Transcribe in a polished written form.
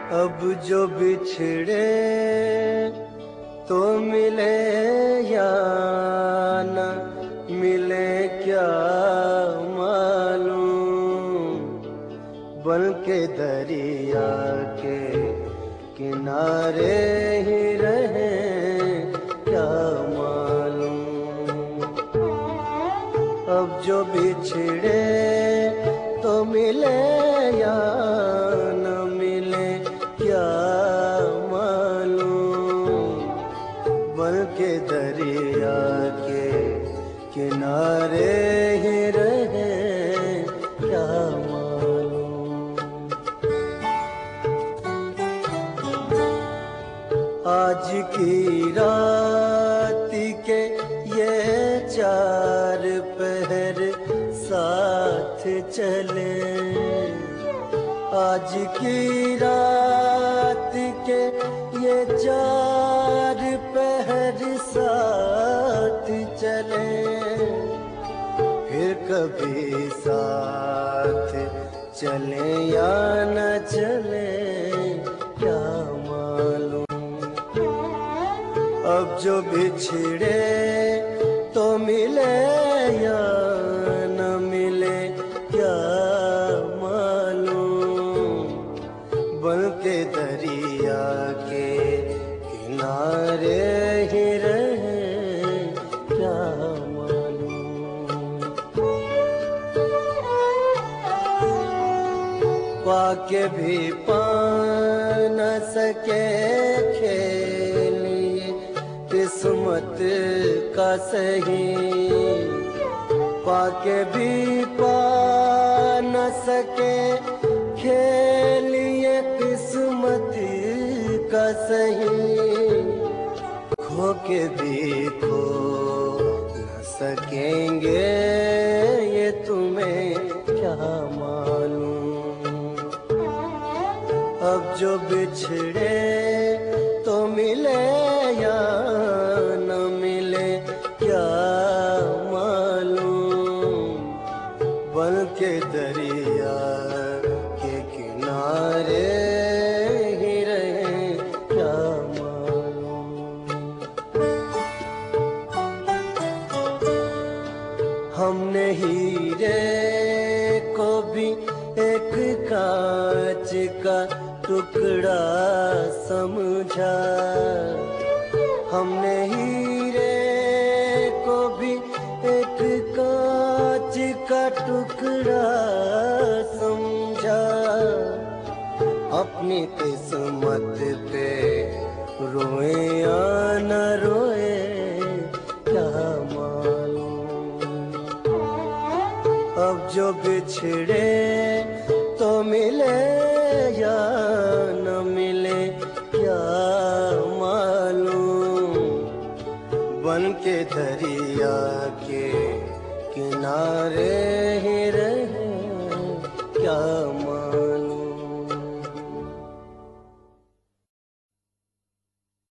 अब जो बिछड़े तो मिले या न मिले क्या मालूम, बन के दरिया के किनारे ही रहे क्या मालूम। अब जो बिछड़े तो मिले या न मिले क्या मालूम, बन के दरिया के किनारे ही रहे क्या मालूम। आज की रात के ये चार पहर साथ चले, आज की रात के ये चार पहर साथ चले, फिर कभी साथ चले या न चले क्या मालूम। अब जो बिछड़े तो मिले या न मिले क्या मालूम, बन के दरिया के किनारे ही रहे क्या मालूम। पाके भी पा न सके खेलिए किस्मत का सही, पाके भी पा न सके खेलिए किस्मत का सही, खो के भी खो न सकेंगे ये तुम्हें क्या मालूम। अब जो बिछड़े तो मिले या न मिले क्या मालूम, बन के दरिया के किनारे ही रहे क्या मालूम। हमने हीरे को भी एक कांच का टुकड़ा समझा, हमने हीरे को भी एक कांच का टुकड़ा समझा, अपनी किस्मत पे रोए या न रोए क्या मालूम। अब जो बिछड़े तो मिले या न मिले क्या मालूम, बन के दरिया के किनारे ही रहे क्या मालूम।